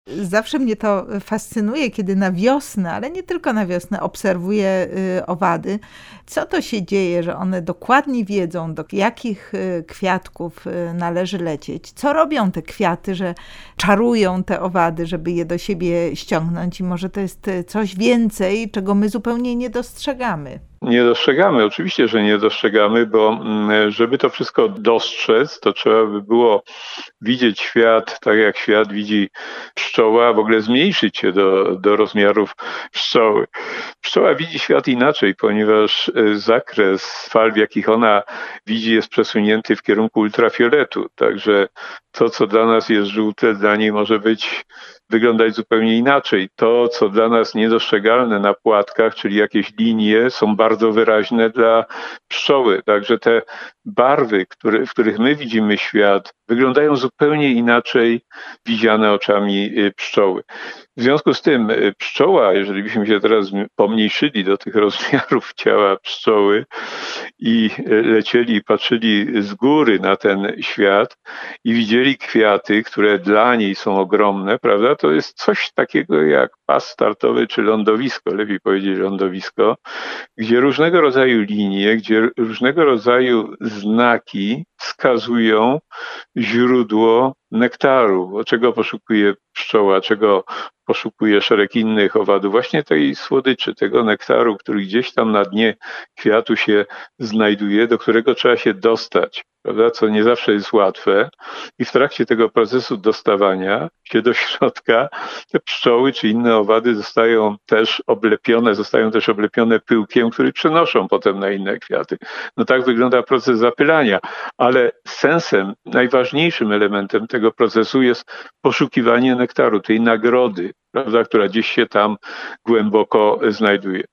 Zawsze mnie to fascynuje, kiedy na wiosnę, ale nie tylko na wiosnę, obserwuję owady. Co to się dzieje, że one dokładnie wiedzą, do jakich kwiatków należy lecieć? Co robią te kwiaty, że czarują te owady, żeby je do siebie ściągnąć? I może to jest coś więcej, czego my zupełnie nie dostrzegamy. Nie dostrzegamy, oczywiście, że nie dostrzegamy, bo żeby to wszystko dostrzec, to trzeba by było widzieć świat tak, jak świat widzi pszczoła, a w ogóle zmniejszyć się do rozmiarów pszczoły. Pszczoła widzi świat inaczej, ponieważ zakres fal, w jakich ona widzi, jest przesunięty w kierunku ultrafioletu. Także to, co dla nas jest żółte, dla niej może wyglądać zupełnie inaczej. To, co dla nas niedostrzegalne na płatkach, czyli jakieś linie, są bardzo wyraźne dla pszczoły. Także te barwy, w których my widzimy świat, wyglądają zupełnie inaczej widziane oczami pszczoły. W związku z tym pszczoła, jeżeli byśmy się teraz pomniejszyli do tych rozmiarów ciała pszczoły i lecieli, patrzyli z góry na ten świat i widzieli kwiaty, które dla niej są ogromne, prawda? To jest coś takiego jak pas startowy czy lądowisko, lepiej powiedzieć lądowisko, gdzie różnego rodzaju linie, gdzie różnego rodzaju znaki wskazują źródło nektaru, bo czego poszukuje pszczoła, czego poszukuje szereg innych owadów, właśnie tej słodyczy, tego nektaru, który gdzieś tam na dnie kwiatu się znajduje, do którego trzeba się dostać, prawda? Co nie zawsze jest łatwe. I w trakcie tego procesu dostawania się do środka te pszczoły czy inne owady zostają też oblepione pyłkiem, który przenoszą potem na inne kwiaty. No tak wygląda proces zapylania, ale sensem, najważniejszym elementem tego procesu jest poszukiwanie nektaru, tej nagrody, prawda, która gdzieś się tam głęboko znajduje.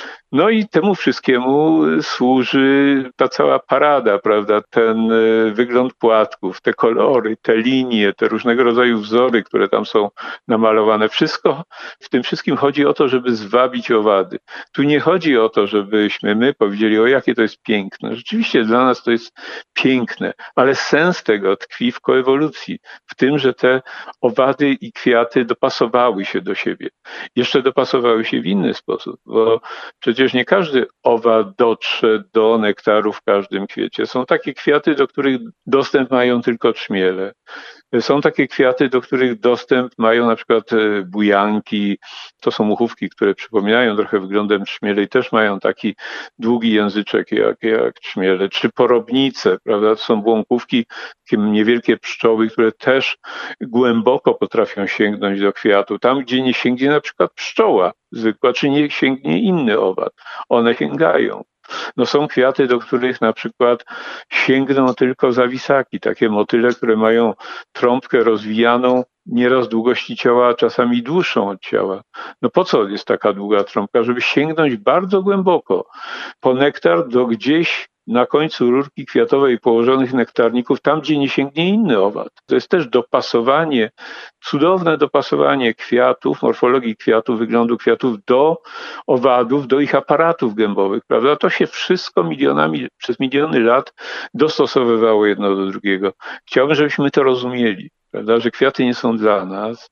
No i temu wszystkiemu służy ta cała parada, prawda? Ten wygląd płatków, te kolory, te linie, te różnego rodzaju wzory, które tam są namalowane. Wszystko, w tym wszystkim chodzi o to, żeby zwabić owady. Tu nie chodzi o to, żebyśmy my powiedzieli, o jakie to jest piękne. Rzeczywiście dla nas to jest piękne, ale sens tego tkwi w koewolucji, w tym, że te owady i kwiaty dopasowały się do siebie. Jeszcze dopasowały się w inny sposób, bo przecież nie każdy owad dotrze do nektaru w każdym kwiecie. Są takie kwiaty, do których dostęp mają tylko trzmiele. Są takie kwiaty, do których dostęp mają na przykład bujanki. To są muchówki, które przypominają trochę wyglądem trzmiele i też mają taki długi języczek jak trzmiele. Czy porobnice, prawda? To są błąkówki, takie niewielkie pszczoły, które też głęboko potrafią sięgnąć do kwiatu. Tam, gdzie nie sięgnie na przykład pszczoła zwykła, czy nie sięgnie inny owad. One sięgają. No są kwiaty, do których na przykład sięgną tylko zawisaki, takie motyle, które mają trąbkę rozwijaną nieraz długości ciała, a czasami dłuższą od ciała. No po co jest taka długa trąbka? Żeby sięgnąć bardzo głęboko po nektar do gdzieś na końcu rurki kwiatowej położonych nektarników, tam gdzie nie sięgnie inny owad. To jest też dopasowanie, cudowne dopasowanie kwiatów, morfologii kwiatów, wyglądu kwiatów do owadów, do ich aparatów gębowych, prawda? To się wszystko przez miliony lat dostosowywało jedno do drugiego. Chciałbym, żebyśmy to rozumieli, prawda? Że kwiaty nie są dla nas,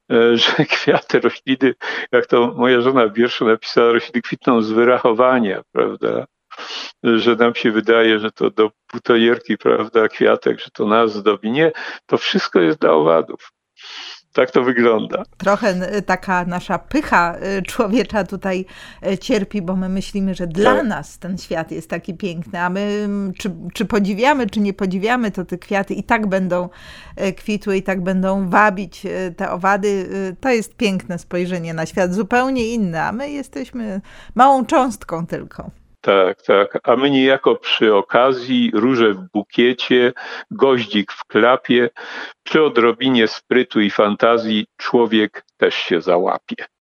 że kwiaty, rośliny, jak to moja żona w wierszu napisała, rośliny kwitną z wyrachowania, prawda? Że nam się wydaje, że to do butonierki, prawda, kwiatek, że to nas zdobi. Nie, to wszystko jest dla owadów. Tak to wygląda. Trochę taka nasza pycha człowiecza tutaj cierpi, bo my myślimy, że dla nas ten świat jest taki piękny, a my czy podziwiamy, czy nie podziwiamy, to te kwiaty i tak będą kwitły, i tak będą wabić te owady. To jest piękne spojrzenie na świat, zupełnie inne, a my jesteśmy małą cząstką tylko. Tak, tak. A my niejako przy okazji, róże w bukiecie, goździk w klapie, przy odrobinie sprytu i fantazji człowiek też się załapie.